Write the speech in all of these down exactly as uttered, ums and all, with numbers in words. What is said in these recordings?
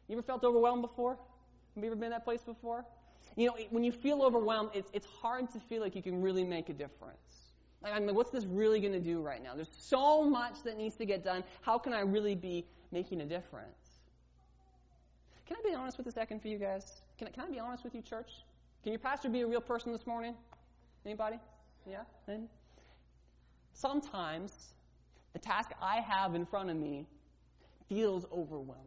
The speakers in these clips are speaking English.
You ever felt overwhelmed before? Have you ever been in that place before? You know, when you feel overwhelmed, it's, it's hard to feel like you can really make a difference. Like, I mean, what's this really going to do right now? There's so much that needs to get done. How can I really be making a difference? Can I be honest with a second for you guys? Can I, can I be honest with you, church? Can your pastor be a real person this morning? Anybody? Yeah? And sometimes the task I have in front of me feels overwhelming.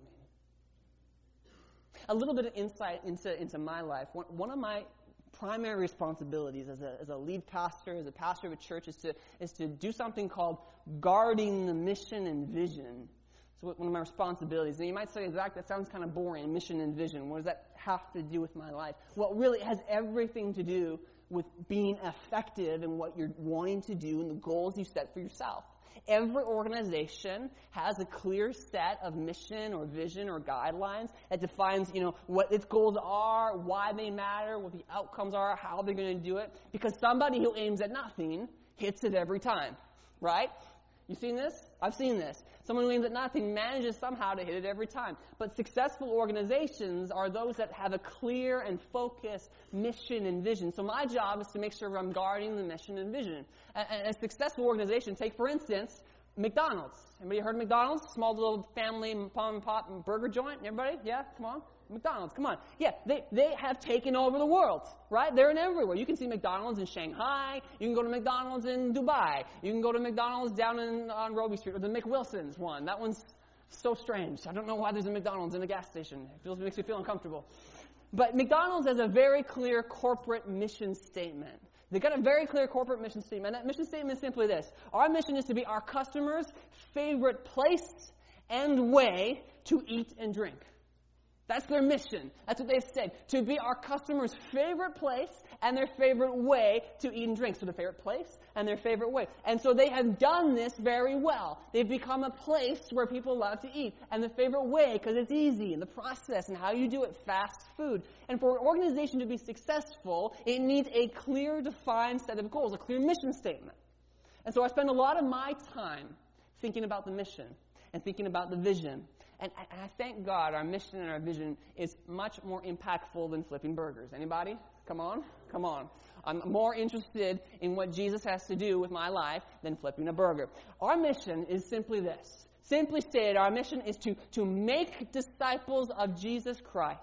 A little bit of insight into, into my life. One, one of my primary responsibilities as a, as a lead pastor, as a pastor of a church, is to, is to do something called guarding the mission and vision. So one of my responsibilities. And you might say, Zach, that sounds kind of boring, mission and vision. What does that have to do with my life? Well, really, it has everything to do with being effective in what you're wanting to do and the goals you set for yourself. Every organization has a clear set of mission or vision or guidelines that defines, you know, what its goals are, why they matter, what the outcomes are, how they're going to do it. Because somebody who aims at nothing hits it every time, right? You seen this? I've seen this. Someone who aims at nothing manages somehow to hit it every time. But successful organizations are those that have a clear and focused mission and vision. So my job is to make sure I'm guarding the mission and vision. A, a successful organization, take for instance, McDonald's. Anybody heard of McDonald's? Small little family mom and pop burger joint? Everybody? Yeah? Come on. McDonald's, come on. Yeah, they, they have taken over the world, right? They're in everywhere. You can see McDonald's in Shanghai. You can go to McDonald's in Dubai. You can go to McDonald's down in, on Robie Street, or the McWilson's one. That one's so strange. I don't know why there's a McDonald's in a gas station. It feels, makes me feel uncomfortable. But McDonald's has a very clear corporate mission statement. They've got a very clear corporate mission statement. And that mission statement is simply this. Our mission is to be our customers' favorite place and way to eat and drink. That's their mission. That's what they've said. To be our customers' favorite place and their favorite way to eat and drink. So their favorite place and their favorite way. And so they have done this very well. They've become a place where people love to eat. And the favorite way, because it's easy, and the process and how you do it, fast food. And for an organization to be successful, it needs a clear, defined set of goals, a clear mission statement. And so I spend a lot of my time thinking about the mission and thinking about the vision. And I thank God our mission and our vision is much more impactful than flipping burgers. Anybody? Come on. Come on. I'm more interested in what Jesus has to do with my life than flipping a burger. Our mission is simply this. Simply stated, our mission is to, to make disciples of Jesus Christ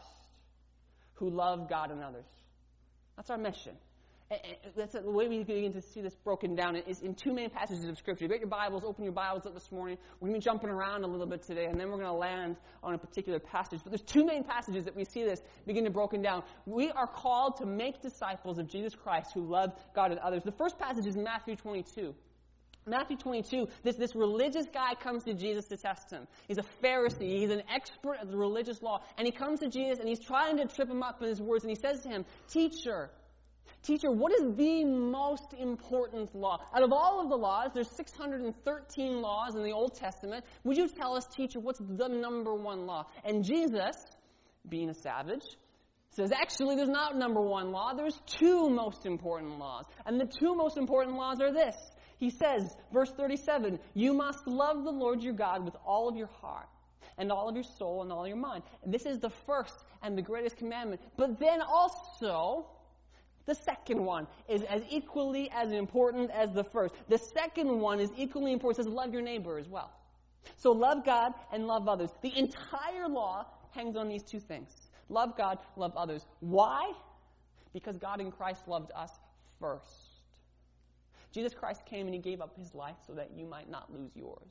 who love God and others. That's our mission. That's the way we begin to see this broken down is in two main passages of Scripture. Get your Bibles, open your Bibles up this morning. We're going to be jumping around a little bit today, and then we're going to land on a particular passage. But there's two main passages that we see this begin to broken down. We are called to make disciples of Jesus Christ who love God and others. The first passage is Matthew twenty-two. Matthew twenty-two, this, this religious guy comes to Jesus to test him. He's a Pharisee. He's an expert of the religious law. And he comes to Jesus, and he's trying to trip him up in his words, and he says to him, Teacher, Teacher, what is the most important law? Out of all of the laws, there's six hundred thirteen laws in the Old Testament. Would you tell us, teacher, what's the number one law? And Jesus, being a savage, says, actually, there's not number one law. There's two most important laws. And the two most important laws are this. He says, verse thirty-seven, you must love the Lord your God with all of your heart and all of your soul and all your mind. And this is the first and the greatest commandment. But then also, the second one is as equally as important as the first. The second one is equally important. It says love your neighbor as well. So love God and love others. The entire law hangs on these two things. Love God, love others. Why? Because God in Christ loved us first. Jesus Christ came and he gave up his life so that you might not lose yours.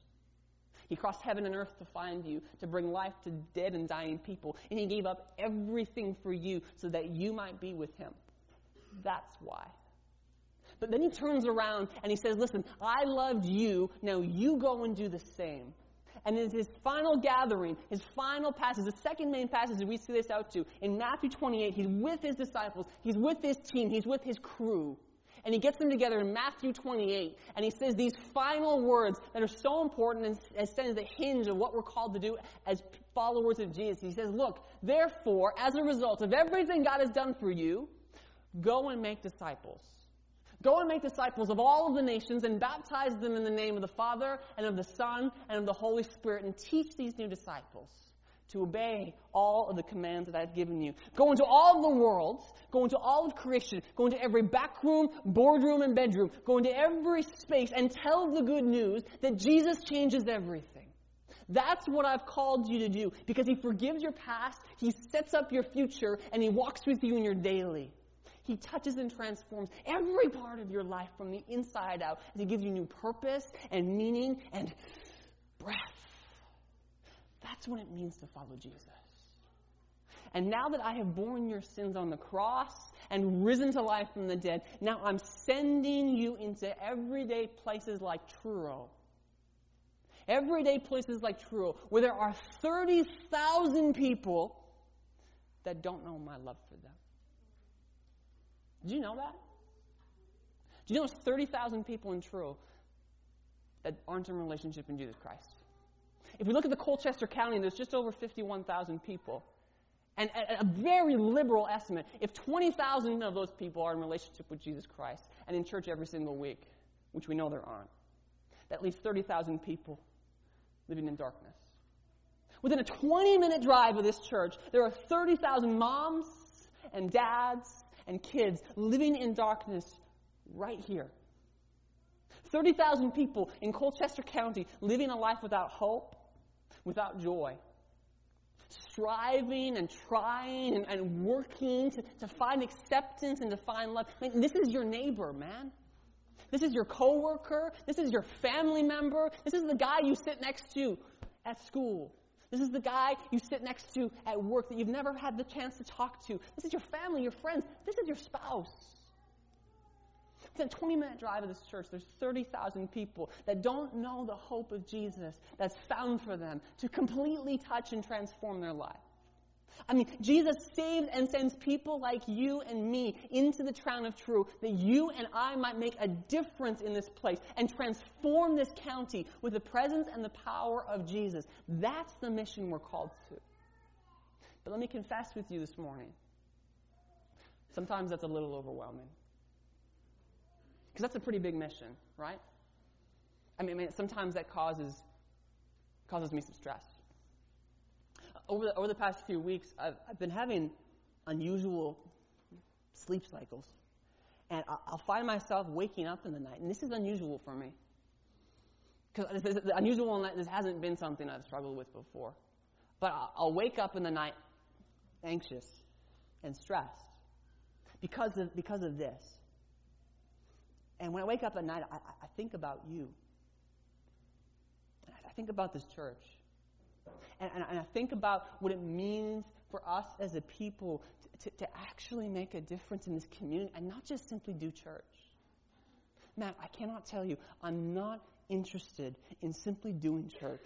He crossed heaven and earth to find you, to bring life to dead and dying people. And he gave up everything for you so that you might be with him. That's why. But then he turns around and he says, listen, I loved you, now you go and do the same. And in his final gathering, his final passage, the second main passage that we see this out to, in Matthew twenty-eight, he's with his disciples, he's with his team, he's with his crew. And he gets them together in Matthew twenty-eight, and he says these final words that are so important and as stands the hinge of what we're called to do as followers of Jesus. He says, look, therefore, as a result of everything God has done for you, go and make disciples. Go and make disciples of all of the nations and baptize them in the name of the Father and of the Son and of the Holy Spirit and teach these new disciples to obey all of the commands that I've given you. Go into all of the world, go into all of creation, go into every back room, boardroom, and bedroom, go into every space and tell the good news that Jesus changes everything. That's what I've called you to do, because He forgives your past, He sets up your future, and He walks with you in your daily. He touches and transforms every part of your life from the inside out as He gives you new purpose and meaning and breath. That's what it means to follow Jesus. And now that I have borne your sins on the cross and risen to life from the dead, now I'm sending you into everyday places like Truro. Everyday places like Truro, where there are thirty thousand people that don't know my love for them. Did you know that? Do you know there's thirty thousand people in Truro that aren't in a relationship in Jesus Christ? If we look at the Colchester County, there's just over fifty-one thousand people. And at a very liberal estimate, if twenty thousand of those people are in relationship with Jesus Christ and in church every single week, which we know there aren't, that leaves thirty thousand people living in darkness. Within a twenty-minute drive of this church, there are thirty thousand moms and dads and kids living in darkness right here. thirty thousand people in Colchester County living a life without hope, without joy, striving and trying and, and working to, to find acceptance and to find love. I mean, this is your neighbor, man. This is your coworker. This is your family member. This is the guy you sit next to at school. This is the guy you sit next to at work that you've never had the chance to talk to. This is your family, your friends. This is your spouse. Within a twenty-minute drive of this church, there's thirty thousand people that don't know the hope of Jesus that's found for them to completely touch and transform their life. I mean, Jesus saved and sends people like you and me into the town of Truro that you and I might make a difference in this place and transform this county with the presence and the power of Jesus. That's the mission we're called to. But let me confess with you this morning, sometimes that's a little overwhelming. Because that's a pretty big mission, right? I mean, I mean sometimes that causes causes me some stress. Over the, over the past few weeks, I've, I've been having unusual sleep cycles. And I'll, I'll find myself waking up in the night. And this is unusual for me. Because this is unusual in that this hasn't been something I've struggled with before. But I'll, I'll wake up in the night anxious and stressed because of, because of this. And when I wake up at night, I, I think about you. I think about this church. And, and, and I think about what it means for us as a people to, to, to actually make a difference in this community and not just simply do church. Matt, I cannot tell you, I'm not interested in simply doing church.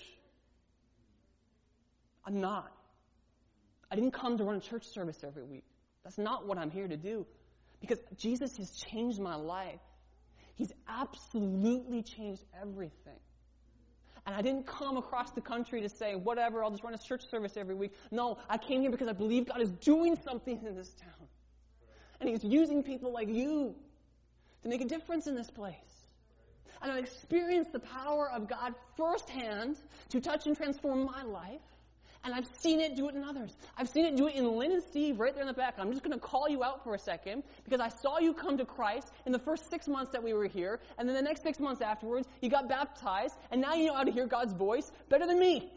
I'm not. I didn't come to run a church service every week. That's not what I'm here to do. Because Jesus has changed my life. He's absolutely changed everything. And I didn't come across the country to say, whatever, I'll just run a church service every week. No, I came here because I believe God is doing something in this town. And He's using people like you to make a difference in this place. And I've experienced the power of God firsthand to touch and transform my life. And I've seen it do it in others. I've seen it do it in Lynn and Steve right there in the back. I'm just going to call you out for a second because I saw you come to Christ in the first six months that we were here. And then the next six months afterwards, you got baptized. And now you know how to hear God's voice better than me.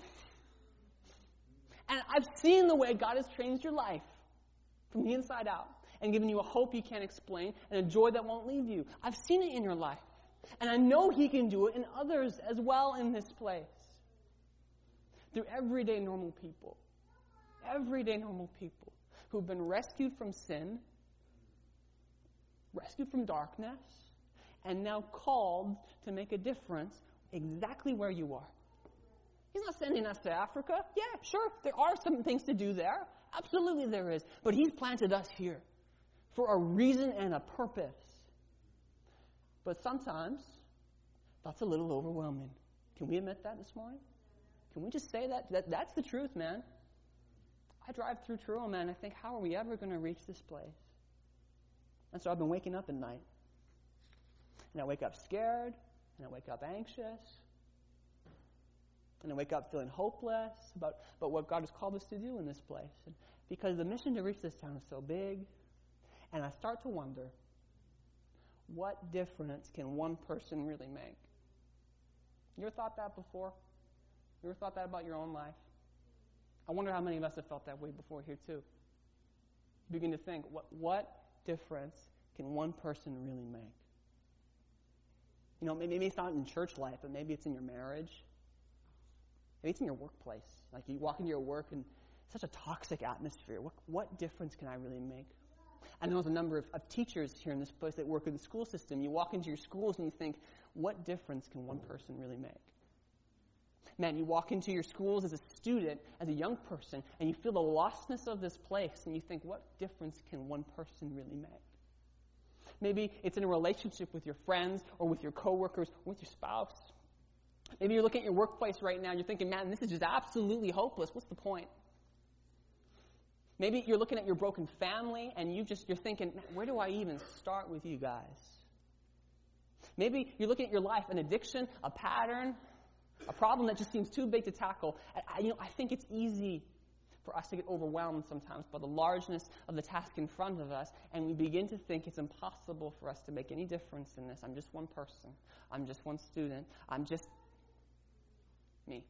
And I've seen the way God has changed your life from the inside out and given you a hope you can't explain and a joy that won't leave you. I've seen it in your life. And I know He can do it in others as well in this place. Through everyday normal people. Everyday normal people who've been rescued from sin, rescued from darkness, and now called to make a difference exactly where you are. He's not sending us to Africa. Yeah, sure, there are some things to do there. Absolutely there is. But He's planted us here for a reason and a purpose. But sometimes that's a little overwhelming. Can we admit that this morning? Can we just say that? that? That's the truth, man. I drive through Truro, man, and I think, how are we ever going to reach this place? And so I've been waking up at night. And I wake up scared, and I wake up anxious. And I wake up feeling hopeless about, about what God has called us to do in this place. And because the mission to reach this town is so big, and I start to wonder, what difference can one person really make? You ever thought that before? You ever thought that about your own life? I wonder how many of us have felt that way before here too. You begin to think, what, what difference can one person really make? You know, maybe it's not in church life, but maybe it's in your marriage. Maybe it's in your workplace. Like you walk into your work and it's such a toxic atmosphere. What, what difference can I really make? I know there's a number of, of teachers here in this place that work in the school system. You walk into your schools and you think, what difference can one person really make? Man, you walk into your schools as a student, as a young person, and you feel the lostness of this place, and you think, what difference can one person really make? Maybe it's in a relationship with your friends or with your coworkers or with your spouse. Maybe you're looking at your workplace right now and you're thinking, man, this is just absolutely hopeless. What's the point? Maybe you're looking at your broken family and you just, you're thinking, where do I even start with you guys? Maybe you're looking at your life, an addiction, a pattern, a problem that just seems too big to tackle. I, you know, I think it's easy for us to get overwhelmed sometimes by the largeness of the task in front of us, and we begin to think it's impossible for us to make any difference in this. I'm just one person. I'm just one student. I'm just me.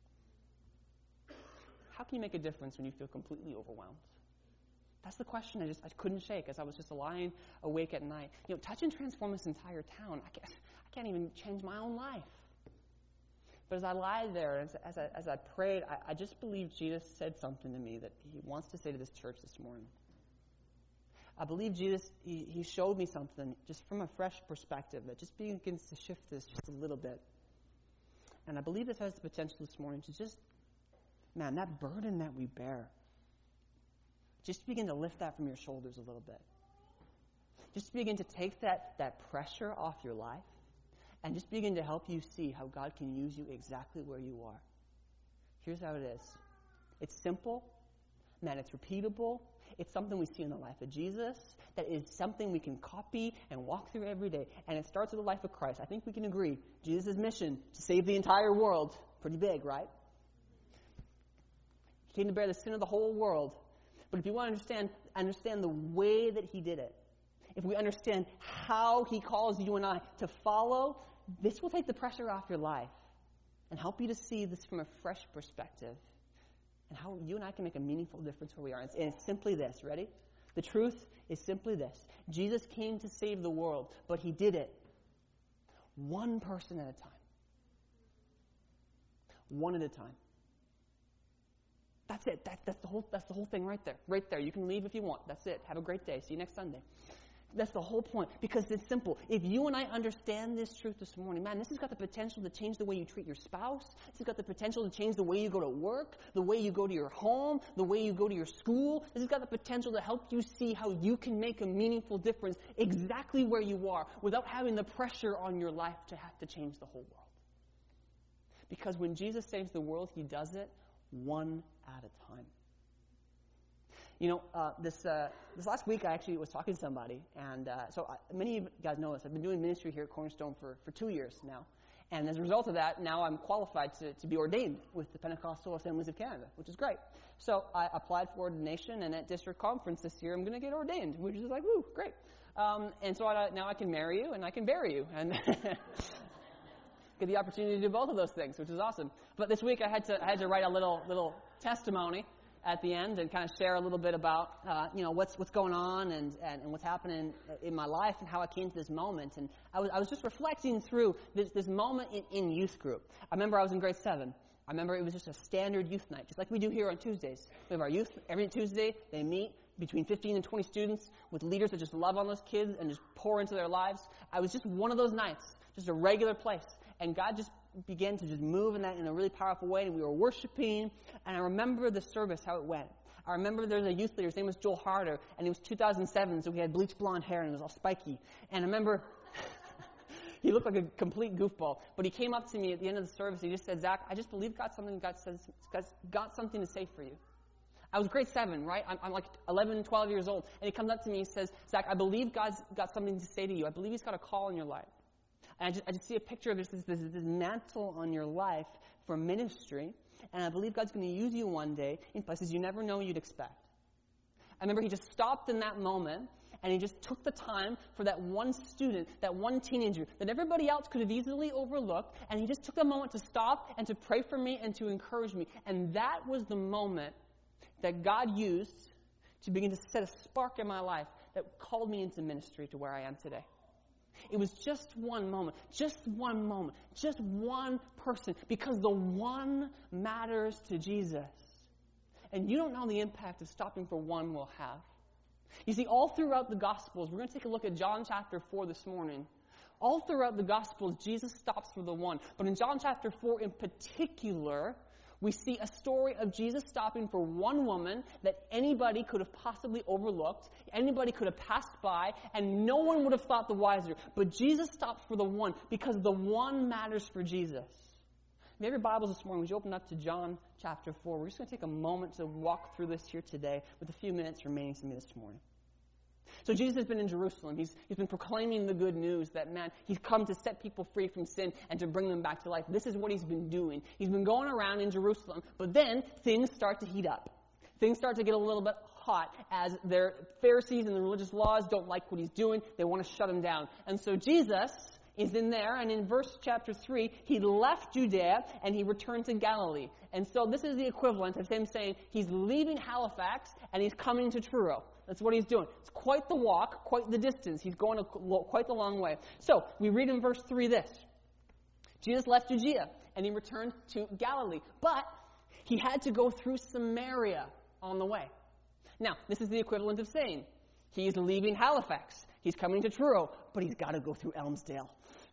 How can you make a difference when you feel completely overwhelmed? That's the question I just I couldn't shake as I was just lying awake at night. You know, touch and transform this entire town. I can't, I can't even change my own life. But as I lied there, as, as, I, as I prayed, I, I just believe Jesus said something to me that he wants to say to this church this morning. I believe Jesus, he, he showed me something just from a fresh perspective that just begins to shift this just a little bit. And I believe this has the potential this morning to just, man, that burden that we bear, just begin to lift that from your shoulders a little bit. Just begin to take that, that pressure off your life and just begin to help you see how God can use you exactly where you are. Here's how it is. It's simple. Man, it's repeatable. It's something we see in the life of Jesus. That is something we can copy and walk through every day. And it starts with the life of Christ. I think we can agree. Jesus' mission to save the entire world. Pretty big, right? He came to bear the sin of the whole world. But if you want to understand, understand the way that he did it, if we understand how he calls you and I to follow, this will take the pressure off your life and help you to see this from a fresh perspective and how you and I can make a meaningful difference where we are. And it's simply this. Ready? The truth is simply this. Jesus came to save the world, but he did it one person at a time. One at a time. That's it. That, that's the whole. That's the whole thing right there. Right there. You can leave if you want. That's it. Have a great day. See you next Sunday. That's the whole point, because it's simple. If you and I understand this truth this morning, man, this has got the potential to change the way you treat your spouse. This has got the potential to change the way you go to work, the way you go to your home, the way you go to your school. This has got the potential to help you see how you can make a meaningful difference exactly where you are without having the pressure on your life to have to change the whole world. Because when Jesus saves the world, he does it one at a time. You know, uh, this uh, this last week I actually was talking to somebody, and uh, so I, many of you guys know this. I've been doing ministry here at Cornerstone for, for two years now, and as a result of that, now I'm qualified to, to be ordained with the Pentecostal Assemblies of Canada, which is great. So I applied for ordination, and at district conference this year, I'm going to get ordained, which is like, woo, great. Um, and so I, now I can marry you, and I can bury you, and get the opportunity to do both of those things, which is awesome. But this week I had to I had to write a little little testimony at the end and kind of share a little bit about, uh, you know, what's what's going on and, and, and what's happening in my life and how I came to this moment. And I was I was just reflecting through this, this moment in, in youth group. I remember I was in grade seven. I remember it was just a standard youth night, just like we do here on Tuesdays. We have our youth every Tuesday. They meet between fifteen and twenty students with leaders that just love on those kids and just pour into their lives. I was just one of those nights, just a regular place. And God just began to just move in that in a really powerful way, and we were worshiping, and I remember the service, how it went. I remember there was a youth leader, his name was Joel Harder, and it was two thousand seven, so he had bleached blonde hair, and it was all spiky. And I remember he looked like a complete goofball, but he came up to me at the end of the service, he just said, Zach, I just believe God something God says, God's got something to say for you. I was grade seven, right? I'm, I'm like eleven, twelve years old, and he comes up to me and says, Zach, I believe God's got something to say to you. I believe he's got a call in your life. And I just, I just see a picture of this, this, this mantle on your life for ministry, and I believe God's going to use you one day in places you never know you'd expect. I remember he just stopped in that moment, and he just took the time for that one student, that one teenager, that everybody else could have easily overlooked, and he just took a moment to stop and to pray for me and to encourage me. And that was the moment that God used to begin to set a spark in my life that called me into ministry to where I am today. It was just one moment, just one moment, just one person, because the one matters to Jesus. And you don't know the impact of stopping for one will have. You see, all throughout the Gospels, we're going to take a look at John chapter four this morning. All throughout the Gospels, Jesus stops for the one. But in John chapter four in particular, we see a story of Jesus stopping for one woman that anybody could have possibly overlooked, anybody could have passed by, and no one would have thought the wiser. But Jesus stopped for the one because the one matters for Jesus. If you have your Bibles this morning, would you open up to John chapter four? We're just going to take a moment to walk through this here today with a few minutes remaining to me this morning. So Jesus has been in Jerusalem. He's, he's been proclaiming the good news that, man, he's come to set people free from sin and to bring them back to life. This is what he's been doing. He's been going around in Jerusalem, but then things start to heat up. Things start to get a little bit hot as their Pharisees and the religious laws don't like what he's doing. They want to shut him down. And so Jesus is in there, and in verse chapter three, he left Judea and he returned to Galilee. And so this is the equivalent of him saying he's leaving Halifax and he's coming to Truro. That's what he's doing. It's quite the walk, quite the distance. He's going a, quite the long way. So we read in verse three this. Jesus left Judea and he returned to Galilee. But he had to go through Samaria on the way. Now, this is the equivalent of saying he's leaving Halifax. He's coming to Truro, but he's got to go through Elmsdale.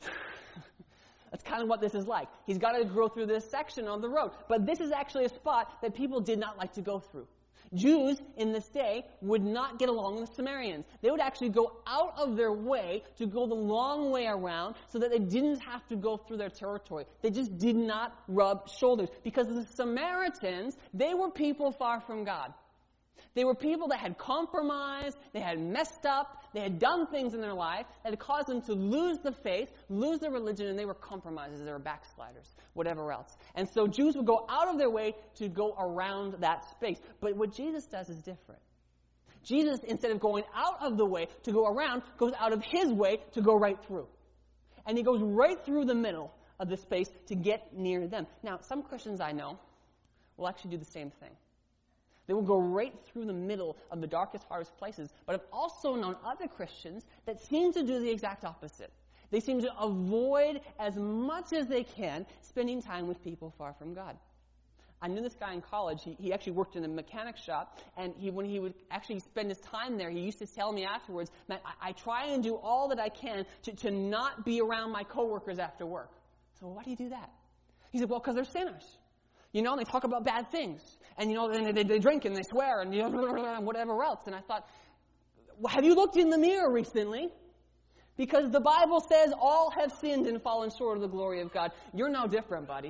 That's kind of what this is like. He's got to go through this section on the road. But this is actually a spot that people did not like to go through. Jews in this day would not get along with Samaritans. They would actually go out of their way to go the long way around so that they didn't have to go through their territory. They just did not rub shoulders. Because the Samaritans, they were people far from God. They were people that had compromised, they had messed up, they had done things in their life that had caused them to lose the faith, lose their religion, and they were compromisers, they were backsliders, whatever else. And so Jews would go out of their way to go around that space. But what Jesus does is different. Jesus, instead of going out of the way to go around, goes out of his way to go right through. And he goes right through the middle of the space to get near them. Now, some Christians I know will actually do the same thing. They will go right through the middle of the darkest, hardest places. But I've also known other Christians that seem to do the exact opposite. They seem to avoid as much as they can spending time with people far from God. I knew this guy in college. He, he actually worked in a mechanic shop, and he, when he would actually spend his time there, he used to tell me afterwards, "Man, I, I try and do all that I can to, to not be around my coworkers after work." So why do you do that? He said, "Well, because they're sinners. You know, they talk about bad things. And, you know, they, they, they drink and they swear and, you know, whatever else." And I thought, well, have you looked in the mirror recently? Because the Bible says all have sinned and fallen short of the glory of God. You're no different, buddy.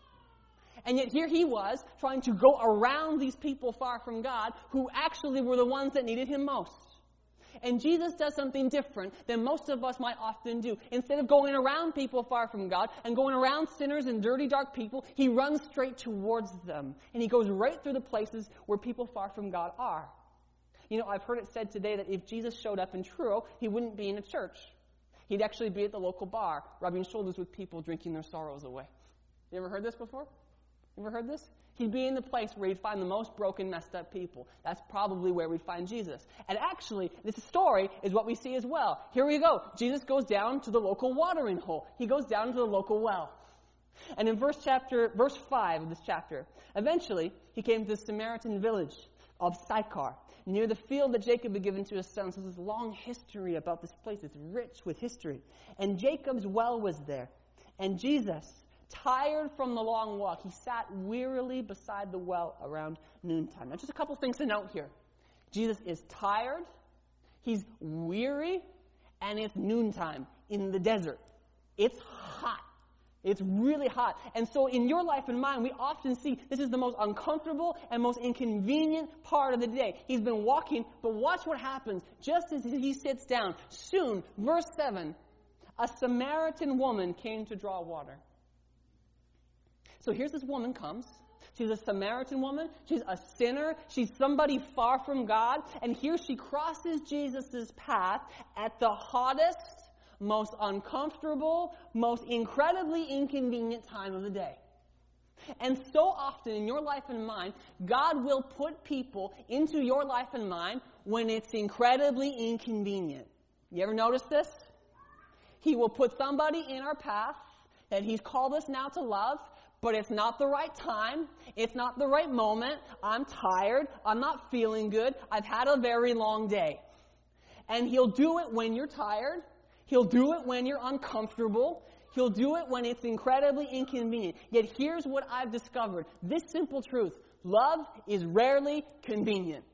And yet here he was trying to go around these people far from God who actually were the ones that needed him most. And Jesus does something different than most of us might often do. Instead of going around people far from God and going around sinners and dirty, dark people, he runs straight towards them. And he goes right through the places where people far from God are. You know, I've heard it said today that if Jesus showed up in Truro, he wouldn't be in a church. He'd actually be at the local bar, rubbing shoulders with people, drinking their sorrows away. You ever heard this before? You ever heard this? He'd be in the place where he'd find the most broken, messed up people. That's probably where we'd find Jesus. And actually, this story is what we see as well. Here we go. Jesus goes down to the local watering hole. He goes down to the local well. And in verse chapter, verse five of this chapter, eventually he came to the Samaritan village of Sychar, near the field that Jacob had given to his son. So there's a long history about this place. It's rich with history. And Jacob's well was there. And Jesus, tired from the long walk, he sat wearily beside the well around noontime. Now, just a couple things to note here. Jesus is tired, he's weary, and it's noontime in the desert. It's hot. It's really hot. And so in your life and mine, we often see this is the most uncomfortable and most inconvenient part of the day. He's been walking, but watch what happens just as he sits down. Soon, verse seven, a Samaritan woman came to draw water. So here's this woman comes. She's a Samaritan woman. She's a sinner. She's somebody far from God. And here she crosses Jesus' path at the hottest, most uncomfortable, most incredibly inconvenient time of the day. And so often in your life and mine, God will put people into your life and mine when it's incredibly inconvenient. You ever notice this? He will put somebody in our path that He's called us now to love, but it's not the right time. It's not the right moment. I'm tired. I'm not feeling good. I've had a very long day. And He'll do it when you're tired. He'll do it when you're uncomfortable. He'll do it when it's incredibly inconvenient. Yet here's what I've discovered. This simple truth. Love is rarely convenient.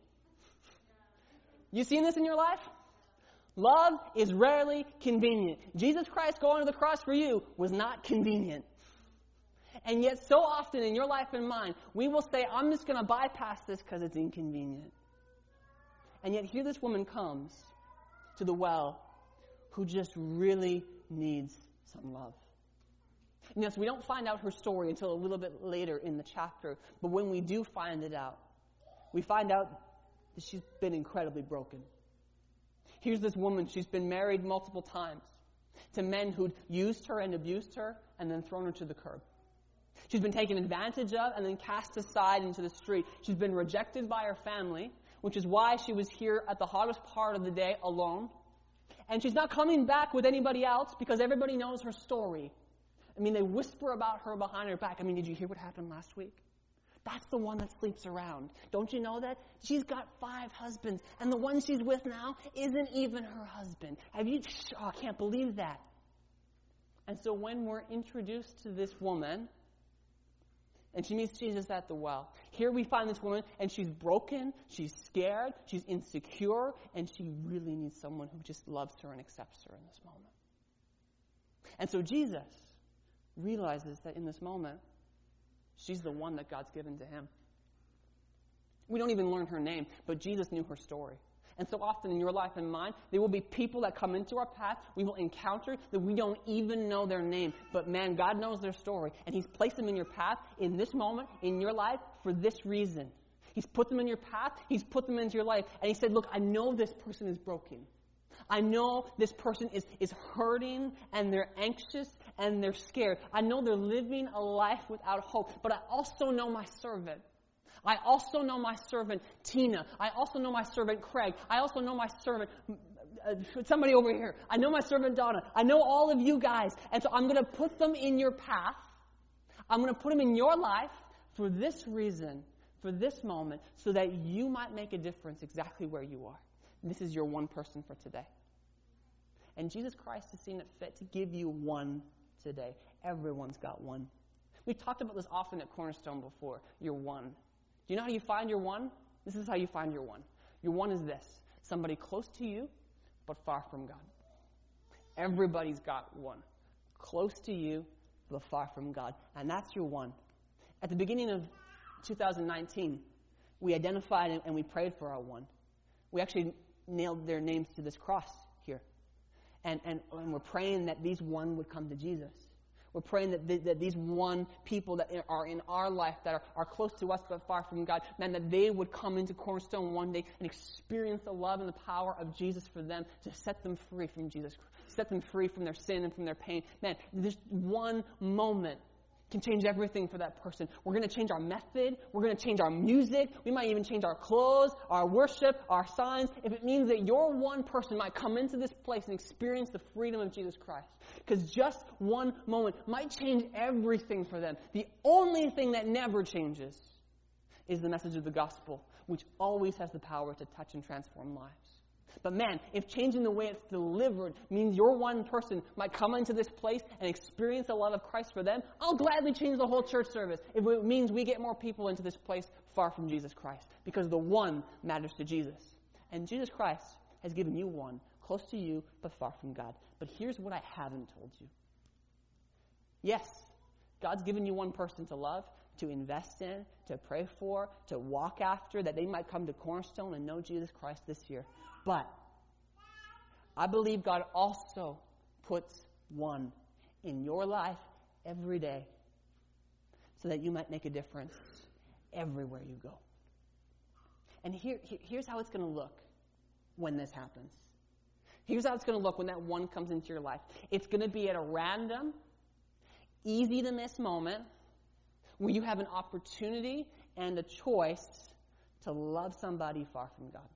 You seen this in your life? Love is rarely convenient. Jesus Christ going to the cross for you was not convenient. And yet so often in your life and mine, we will say, I'm just going to bypass this because it's inconvenient. And yet here this woman comes to the well who just really needs some love. And yes, we don't find out her story until a little bit later in the chapter. But when we do find it out, we find out that she's been incredibly broken. Here's this woman, she's been married multiple times to men who'd used her and abused her and then thrown her to the curb. She's been taken advantage of and then cast aside into the street. She's been rejected by her family, which is why she was here at the hottest part of the day alone. And she's not coming back with anybody else because everybody knows her story. I mean, they whisper about her behind her back. I mean, did you hear what happened last week? That's the one that sleeps around. Don't you know that? She's got five husbands, and the one she's with now isn't even her husband. Have you? Oh, I can't believe that. And so when we're introduced to this woman, and she meets Jesus at the well, here we find this woman, and she's broken, she's scared, she's insecure, and she really needs someone who just loves her and accepts her in this moment. And so Jesus realizes that in this moment, she's the one that God's given to him. We don't even learn her name, but Jesus knew her story. And so often in your life and mine, there will be people that come into our path, we will encounter that we don't even know their name. But man, God knows their story. And He's placed them in your path in this moment, in your life, for this reason. He's put them in your path. He's put them into your life. And He said, look, I know this person is broken. I know this person is, is hurting, and they're anxious, and they're scared. I know they're living a life without hope. But I also know my servant. I also know my servant, Tina. I also know my servant, Craig. I also know my servant, uh, somebody over here. I know my servant, Donna. I know all of you guys. And so I'm going to put them in your path. I'm going to put them in your life for this reason, for this moment, so that you might make a difference exactly where you are. This is your one person for today. And Jesus Christ has seen it fit to give you one today. Everyone's got one. We've talked about this often at Cornerstone before. Your one. Do you know how you find your one? This is how you find your one. Your one is this. Somebody close to you, but far from God. Everybody's got one. Close to you, but far from God. And that's your one. At the beginning of two thousand nineteen, we identified and we prayed for our one. We actually nailed their names to this cross here. And, and, and we're praying that these one would come to Jesus. We're praying that, th- that these one people that are in our life that are, are close to us but far from God, man, that they would come into Cornerstone one day and experience the love and the power of Jesus for them to set them free from Jesus, set them free from their sin and from their pain. Man, this one moment can change everything for that person. We're going to change our method. We're going to change our music. We might even change our clothes, our worship, our signs, if it means that your one person might come into this place and experience the freedom of Jesus Christ. Because just one moment might change everything for them. The only thing that never changes is the message of the gospel, which always has the power to touch and transform lives. But man, if changing the way it's delivered means your one person might come into this place and experience the love of Christ for them, I'll gladly change the whole church service if it means we get more people into this place far from Jesus Christ. Because the one matters to Jesus. And Jesus Christ has given you one, close to you, but far from God. But here's what I haven't told you. Yes, God's given you one person to love, to invest in, to pray for, to walk after, that they might come to Cornerstone and know Jesus Christ this year. But I believe God also puts one in your life every day so that you might make a difference everywhere you go. And here, here here's how it's going to look when this happens. Here's how it's going to look when that one comes into your life. It's going to be at a random, easy to miss moment where you have an opportunity and a choice to love somebody far from God.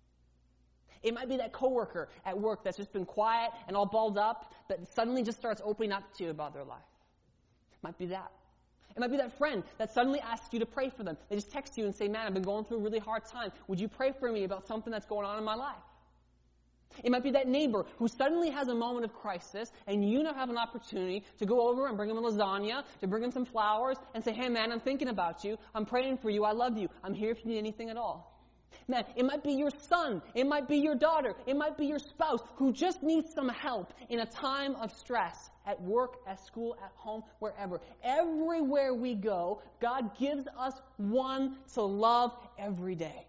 It might be that coworker at work that's just been quiet and all balled up, but suddenly just starts opening up to you about their life. It might be that. It might be that friend that suddenly asks you to pray for them. They just text you and say, man, I've been going through a really hard time. Would you pray for me about something that's going on in my life? It might be that neighbor who suddenly has a moment of crisis, and you now have an opportunity to go over and bring him a lasagna, to bring him some flowers, and say, hey, man, I'm thinking about you. I'm praying for you. I love you. I'm here if you need anything at all. Man, it might be your son. It might be your daughter. It might be your spouse who just needs some help in a time of stress at work, at school, at home, wherever. Everywhere we go, God gives us one to love every day.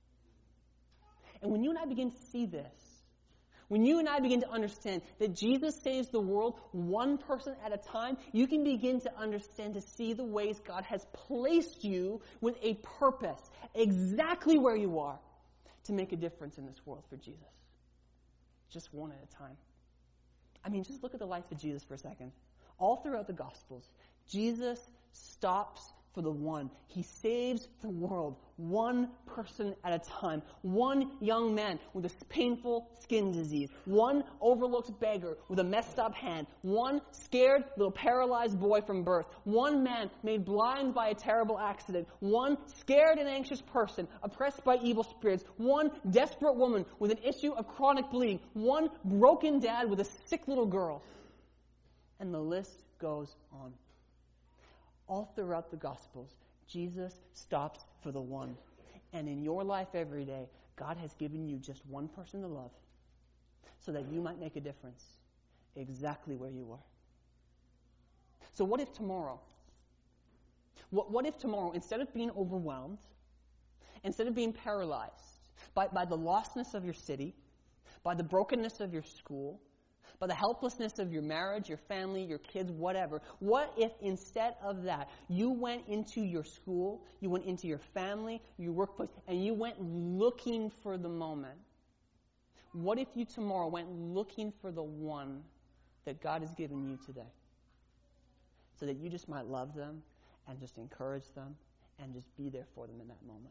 And when you and I begin to see this, when you and I begin to understand that Jesus saves the world one person at a time, you can begin to understand, to see the ways God has placed you with a purpose, exactly where you are, to make a difference in this world for Jesus. Just one at a time. I mean, just look at the life of Jesus for a second. All throughout the Gospels, Jesus stops for the one. He saves the world, one person at a time. One young man with a painful skin disease. One overlooked beggar with a messed up hand. One scared little paralyzed boy from birth. One man made blind by a terrible accident. One scared and anxious person oppressed by evil spirits. One desperate woman with an issue of chronic bleeding. One broken dad with a sick little girl. And the list goes on. All throughout the Gospels, Jesus stops for the one. And in your life every day, God has given you just one person to love so that you might make a difference exactly where you are. So what if tomorrow, what, what if tomorrow, instead of being overwhelmed, instead of being paralyzed by, by the lostness of your city, by the brokenness of your school, by the helplessness of your marriage, your family, your kids, whatever. What if instead of that, you went into your school, you went into your family, your workplace, and you went looking for the moment? What if you tomorrow went looking for the one that God has given you today? So that you just might love them and just encourage them and just be there for them in that moment.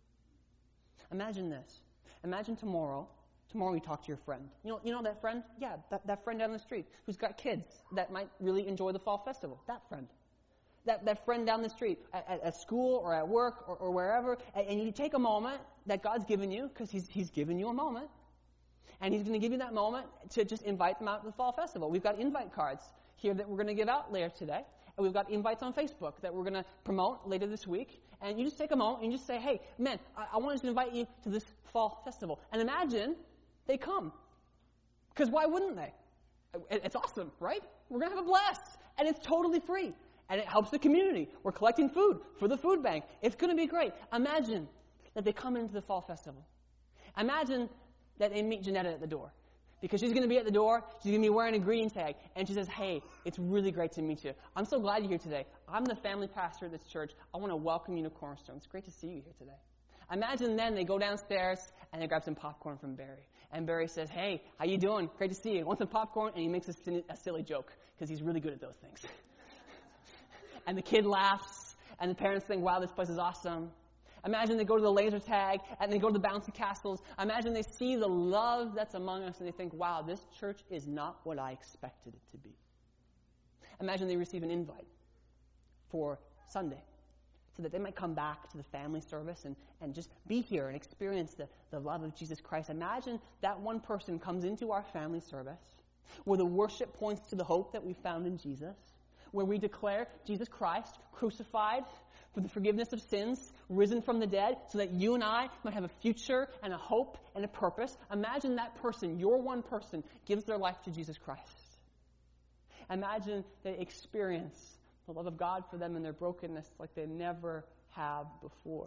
Imagine this. Imagine tomorrow, Tomorrow you talk to your friend. You know, you know that friend? Yeah, that, that friend down the street who's got kids that might really enjoy the fall festival. That friend. That, that friend down the street at, at, at school or at work or, or wherever. And, and you take a moment that God's given you, because he's, he's given you a moment. And He's going to give you that moment to just invite them out to the fall festival. We've got invite cards here that we're going to give out later today. And we've got invites on Facebook that we're going to promote later this week. And you just take a moment and you just say, hey, man, I, I want to invite you to this fall festival. And imagine they come. Because why wouldn't they? It's awesome, right? We're going to have a blast. And it's totally free. And it helps the community. We're collecting food for the food bank. It's going to be great. Imagine that they come into the fall festival. Imagine that they meet Janetta at the door. Because she's going to be at the door. She's going to be wearing a greeting tag. And she says, hey, it's really great to meet you. I'm so glad you're here today. I'm the family pastor at this church. I want to welcome you to Cornerstone. It's great to see you here today. Imagine then they go downstairs and they grab some popcorn from Barry. And Barry says, hey, how you doing? Great to see you. Want some popcorn? And he makes a, a silly joke because he's really good at those things. And the kid laughs, and the parents think, wow, this place is awesome. Imagine they go to the laser tag, and they go to the bouncy castles. Imagine they see the love that's among us, and they think, wow, this church is not what I expected it to be. Imagine they receive an invite for Sunday, so that they might come back to the family service and, and just be here and experience the, the love of Jesus Christ. Imagine that one person comes into our family service where the worship points to the hope that we found in Jesus, where we declare Jesus Christ crucified for the forgiveness of sins, risen from the dead, so that you and I might have a future and a hope and a purpose. Imagine that person, your one person, gives their life to Jesus Christ. Imagine they experience the love of God for them in their brokenness like they never have before.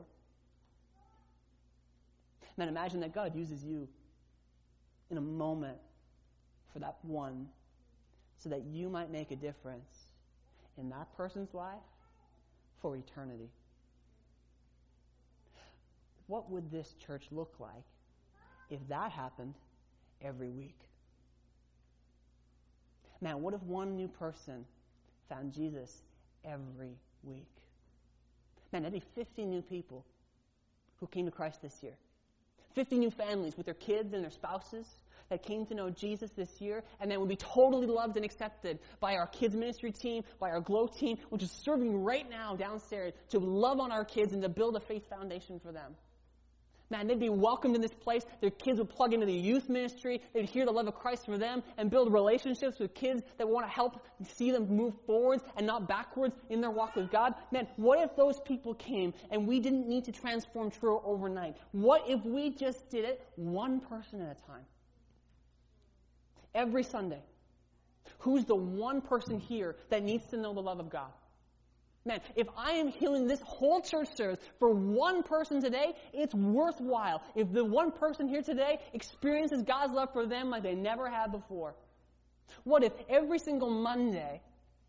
Man, imagine that God uses you in a moment for that one so that you might make a difference in that person's life for eternity. What would this church look like if that happened every week? Man, what if one new person found Jesus every week? Man, that'd be fifty new people who came to Christ this year. fifty new families with their kids and their spouses that came to know Jesus this year, and then would be totally loved and accepted by our kids ministry team, by our Glow team, which is serving right now downstairs to love on our kids and to build a faith foundation for them. Man, they'd be welcomed in this place. Their kids would plug into the youth ministry. They'd hear the love of Christ for them and build relationships with kids that want to help see them move forwards and not backwards in their walk with God. Man, what if those people came and we didn't need to transform Truro overnight? What if we just did it one person at a time? Every Sunday. Who's the one person here that needs to know the love of God? Man, if I am healing this whole church service for one person today, it's worthwhile. If the one person here today experiences God's love for them like they never had before. What if every single Monday,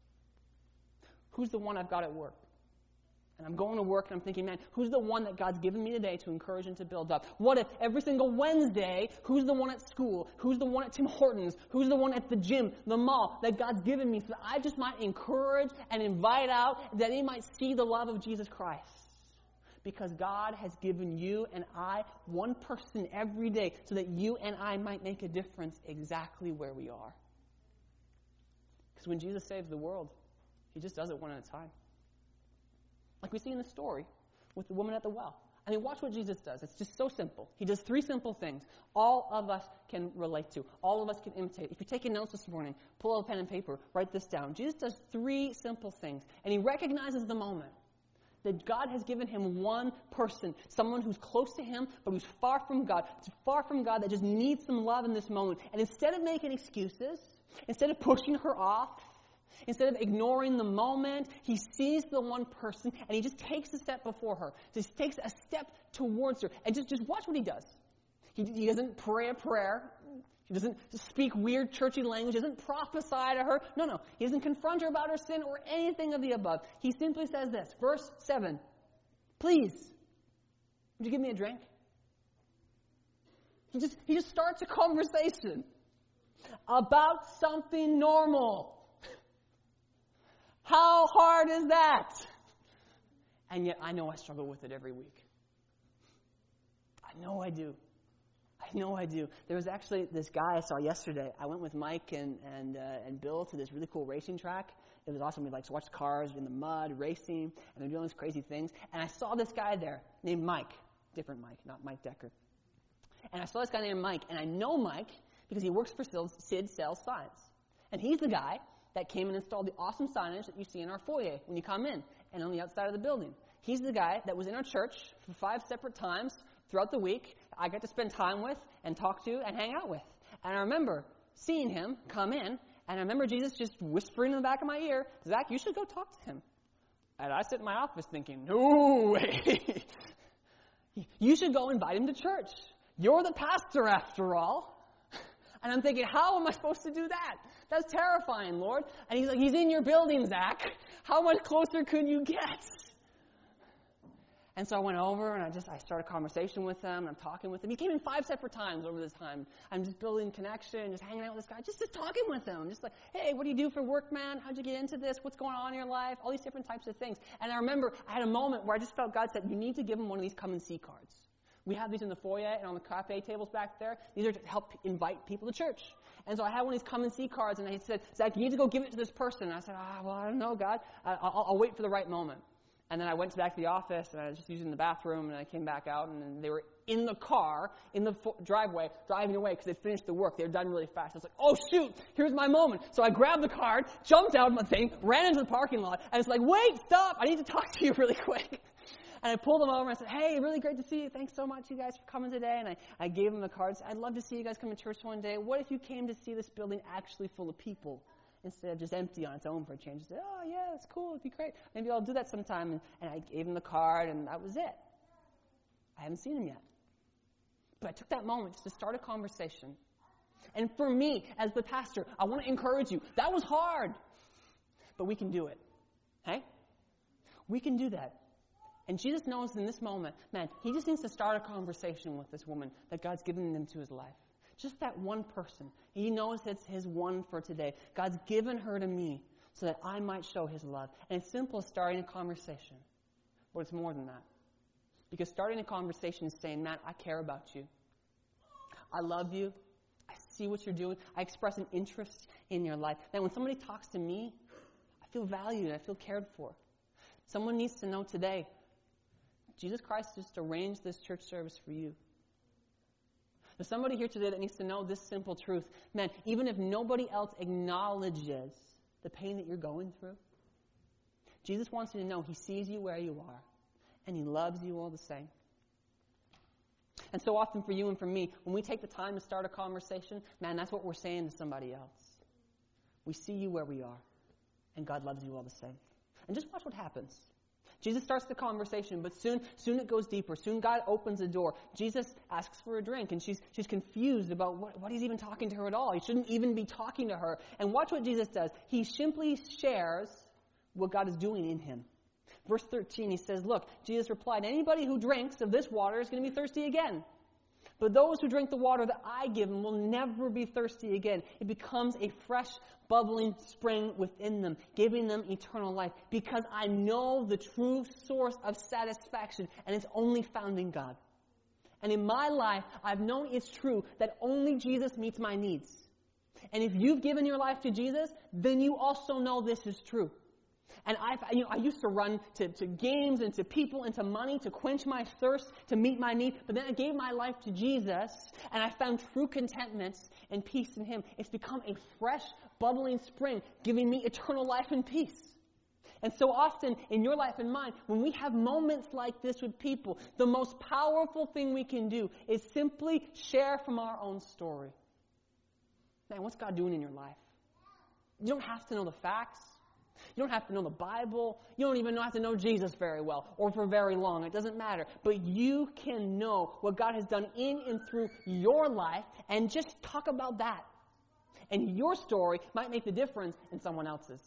who's the one I've got at work? And I'm going to work and I'm thinking, man, who's the one that God's given me today to encourage and to build up? What if every single Wednesday, who's the one at school? Who's the one at Tim Hortons? Who's the one at the gym, the mall that God's given me so that I just might encourage and invite out that they might see the love of Jesus Christ? Because God has given you and I one person every day so that you and I might make a difference exactly where we are. Because when Jesus saves the world, he just does it one at a time. Like we see in the story with the woman at the well. I mean, watch what Jesus does. It's just so simple. He does three simple things all of us can relate to. All of us can imitate. If you're taking notes this morning, pull out a pen and paper, write this down. Jesus does three simple things. And he recognizes the moment that God has given him one person, someone who's close to him, but who's far from God. It's far from God that just needs some love in this moment. And instead of making excuses, instead of pushing her off, instead of ignoring the moment, he sees the one person and he just takes a step before her. Just takes a step towards her. And just, just watch what he does. He, he doesn't pray a prayer. He doesn't speak weird churchy language. He doesn't prophesy to her. No, no. He doesn't confront her about her sin or anything of the above. He simply says this. Verse seven. Please, would you give me a drink? He just, he just starts a conversation about something normal. How hard is that? And yet I know I struggle with it every week. I know I do. I know I do. There was actually this guy I saw yesterday. I went with Mike and and uh, and Bill to this really cool racing track. It was awesome. We like to watch cars in the mud, racing, and they're doing these crazy things. And I saw this guy there named Mike. Different Mike, not Mike Decker. And I saw this guy named Mike, and I know Mike because he works for Sid Sells Signs. And he's the guy that came and installed the awesome signage that you see in our foyer when you come in and on the outside of the building. He's the guy that was in our church for five separate times throughout the week I got to spend time with and talk to and hang out with. And I remember seeing him come in, and I remember Jesus just whispering in the back of my ear, Zach, you should go talk to him. And I sit in my office thinking, no way. You should go invite him to church. You're the pastor after all. And I'm thinking, how am I supposed to do that? That's terrifying, Lord. And he's like, he's in your building, Zach. How much closer could you get? And so I went over and I just, I started a conversation with him and I'm talking with him. He came in five separate times over this time. I'm just building connection, just hanging out with this guy, just, just talking with him. I'm just like, hey, what do you do for work, man? How'd you get into this? What's going on in your life? All these different types of things. And I remember I had a moment where I just felt God said, you need to give him one of these come and see cards. We have these in the foyer and on the cafe tables back there. These are to help invite people to church. And so I had one of these come and see cards, and he said, Zach, you need to go give it to this person. And I said, ah, well, I don't know, God. I, I'll, I'll wait for the right moment. And then I went back to the office, and I was just using the bathroom, and I came back out, and they were in the car, in the fo- driveway, driving away because they'd finished the work. They were done really fast. I was like, oh, shoot, here's my moment. So I grabbed the card, jumped out of my thing, ran into the parking lot, and it's like, wait, stop, I need to talk to you really quick. And I pulled them over and I said, hey, really great to see you. Thanks so much, you guys, for coming today. And I, I gave them the cards. I'd love to see you guys come to church one day. What if you came to see this building actually full of people instead of just empty on its own for a change? I said, oh, yeah, it's cool. It'd be great. Maybe I'll do that sometime. And, and I gave him the card, and that was it. I haven't seen him yet. But I took that moment just to start a conversation. And for me, as the pastor, I want to encourage you. That was hard. But we can do it. Hey? We can do that. And Jesus knows in this moment, man, he just needs to start a conversation with this woman that God's given into his life. Just that one person. He knows it's his one for today. God's given her to me so that I might show his love. And it's simple as starting a conversation. But it's more than that. Because starting a conversation is saying, man, I care about you. I love you. I see what you're doing. I express an interest in your life. Man, when somebody talks to me, I feel valued. I feel cared for. Someone needs to know today, Jesus Christ just arranged this church service for you. There's somebody here today that needs to know this simple truth. Man, even if nobody else acknowledges the pain that you're going through, Jesus wants you to know he sees you where you are, and he loves you all the same. And so often for you and for me, when we take the time to start a conversation, man, that's what we're saying to somebody else. We see you where we are, and God loves you all the same. And just watch what happens. Jesus starts the conversation, but soon, soon it goes deeper. Soon God opens the door. Jesus asks for a drink, and she's, she's confused about what, what he's even talking to her at all. He shouldn't even be talking to her. And watch what Jesus does. He simply shares what God is doing in him. Verse thirteen, he says, look, Jesus replied, anybody who drinks of this water is going to be thirsty again. But those who drink the water that I give them will never be thirsty again. It becomes a fresh, bubbling spring within them, giving them eternal life. Because I know the true source of satisfaction, and it's only found in God. And in my life, I've known it's true that only Jesus meets my needs. And if you've given your life to Jesus, then you also know this is true. And I, you know, I used to run to, to games and to people and to money to quench my thirst, to meet my need. But then I gave my life to Jesus, and I found true contentment and peace in him. It's become a fresh, bubbling spring, giving me eternal life and peace. And so often in your life and mine, when we have moments like this with people, the most powerful thing we can do is simply share from our own story. Man, what's God doing in your life? You don't have to know the facts. You don't have to know the Bible. You don't even have to know Jesus very well or for very long. It doesn't matter. But you can know what God has done in and through your life and just talk about that. And your story might make the difference in someone else's.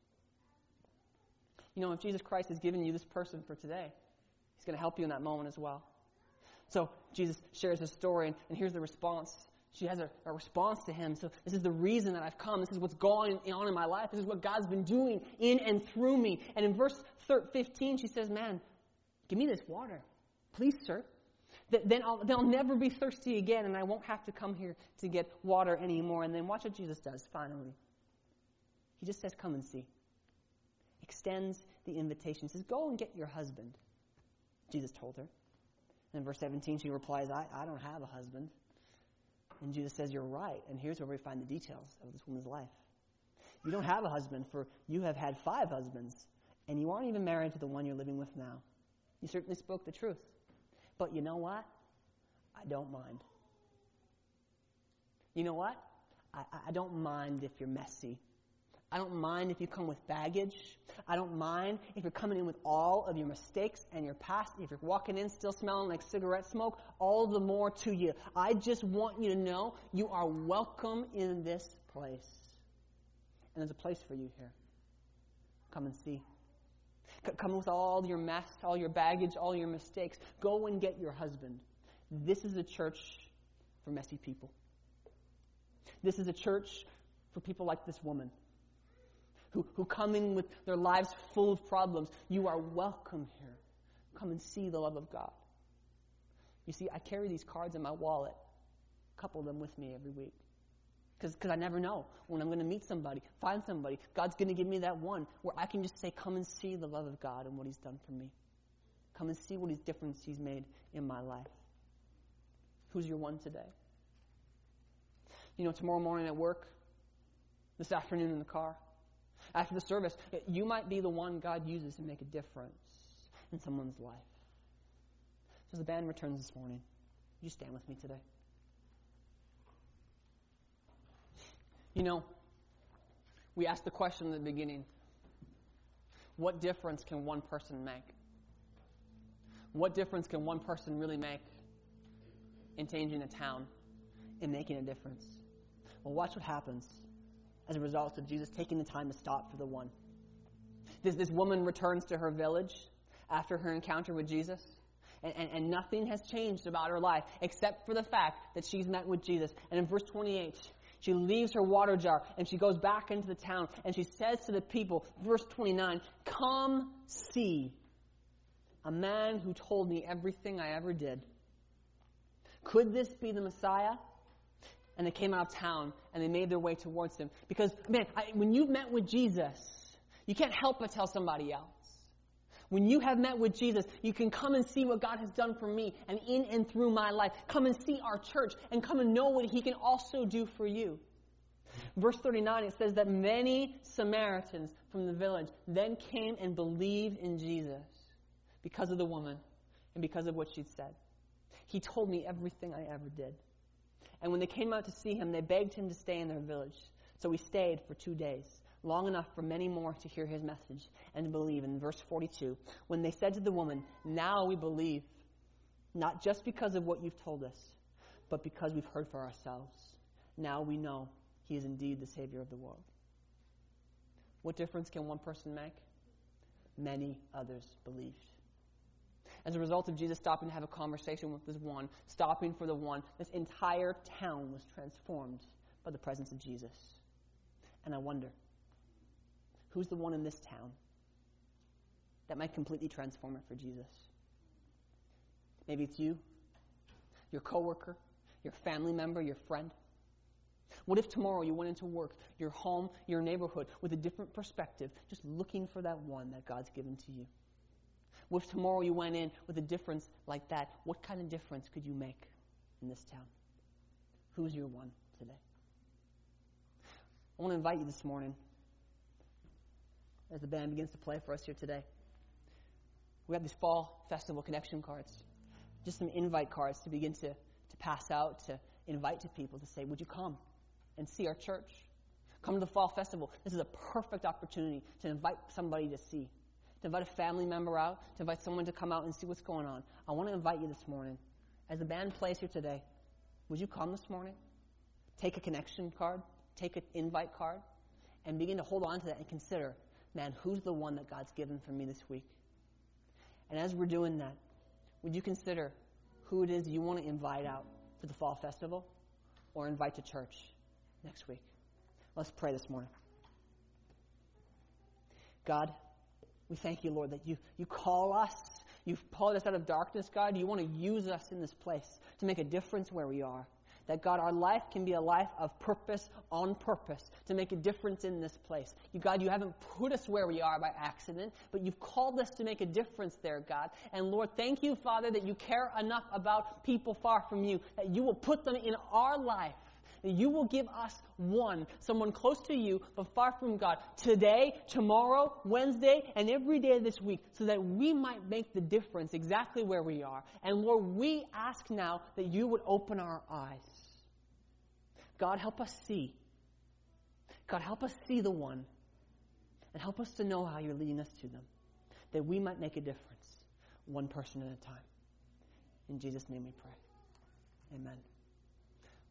You know, if Jesus Christ has given you this person for today, he's going to help you in that moment as well. So Jesus shares his story, and, and here's the response. She has a, a response to him. So this is the reason that I've come. This is what's going on in my life. This is what God's been doing in and through me. And in verse fifteen, she says, man, give me this water. Please, sir. Then I'll, then I'll never be thirsty again, and I won't have to come here to get water anymore. And then watch what Jesus does, finally. He just says, come and see. Extends the invitation. He says, go and get your husband. Jesus told her. And in verse seventeen, she replies, I, I don't have a husband. And Jesus says, you're right. And here's where we find the details of this woman's life. You don't have a husband, for you have had five husbands, and you aren't even married to the one you're living with now. You certainly spoke the truth. But you know what? I don't mind. You know what? I, I don't mind if you're messy. I don't mind if you come with baggage. I don't mind if you're coming in with all of your mistakes and your past. If you're walking in still smelling like cigarette smoke, all the more to you. I just want you to know you are welcome in this place. And there's a place for you here. Come and see. Come with all your mess, all your baggage, all your mistakes. Go and get your husband. This is a church for messy people. This is a church for people like this woman. Who, who come in with their lives full of problems. You are welcome here. Come and see the love of God. You see, I carry these cards in my wallet, a couple of them with me every week. Because I never know when I'm going to meet somebody, find somebody. God's going to give me that one where I can just say, come and see the love of God and what he's done for me. Come and see what his difference he's made in my life. Who's your one today? You know, tomorrow morning at work, this afternoon in the car, after the service, you might be the one God uses to make a difference in someone's life. So as the band returns this morning, would you stand with me today? You know, we asked the question at the beginning, what difference can one person make? What difference can one person really make in changing a town, in making a difference? Well, watch what happens as a result of Jesus taking the time to stop for the one. This, this woman returns to her village after her encounter with Jesus, and, and, and nothing has changed about her life except for the fact that she's met with Jesus. And in verse twenty-eight, she leaves her water jar and she goes back into the town and she says to the people, verse twenty-nine, "Come see a man who told me everything I ever did. Could this be the Messiah?" And they came out of town and they made their way towards him. Because, man, I, when you've met with Jesus, you can't help but tell somebody else. When you have met with Jesus, you can come and see what God has done for me and in and through my life. Come and see our church and come and know what he can also do for you. Verse thirty-nine, it says that many Samaritans from the village then came and believed in Jesus because of the woman and because of what she'd said. He told me everything I ever did. And when they came out to see him, they begged him to stay in their village. So he stayed for two days, long enough for many more to hear his message and to believe. In verse forty-two, when they said to the woman, "Now we believe, not just because of what you've told us, but because we've heard for ourselves. Now we know he is indeed the Savior of the world." What difference can one person make? Many others believed. As a result of Jesus stopping to have a conversation with this one, stopping for the one, this entire town was transformed by the presence of Jesus. And I wonder, who's the one in this town that might completely transform it for Jesus? Maybe it's you, your coworker, your family member, your friend. What if tomorrow you went into work, your home, your neighborhood, with a different perspective, just looking for that one that God's given to you? What if tomorrow you went in with a difference like that? What kind of difference could you make in this town? Who's your one today? I want to invite you this morning, as the band begins to play for us here today. We have these fall festival connection cards, just some invite cards to begin to, to pass out, to invite to people to say, would you come and see our church? Come to the fall festival. This is a perfect opportunity to invite somebody to see, to invite a family member out, to invite someone to come out and see what's going on. I want to invite you this morning, as the band plays here today, would you come this morning? Take a connection card, take an invite card, and begin to hold on to that and consider, man, who's the one that God's given for me this week? And as we're doing that, would you consider who it is you want to invite out to the fall festival or invite to church next week? Let's pray this morning. God, we thank you, Lord, that you, you call us. You've pulled us out of darkness, God. You want to use us in this place to make a difference where we are. That, God, our life can be a life of purpose on purpose to make a difference in this place. You, God, you haven't put us where we are by accident, but you've called us to make a difference there, God. And, Lord, thank you, Father, that you care enough about people far from you, that you will put them in our life. You will give us one, someone close to you but far from God, today, tomorrow, Wednesday, and every day this week, so that we might make the difference exactly where we are. And Lord, we ask now that you would open our eyes. God, help us see. God, help us see the one. And help us to know how you're leading us to them, that we might make a difference, one person at a time. In Jesus' name we pray. Amen.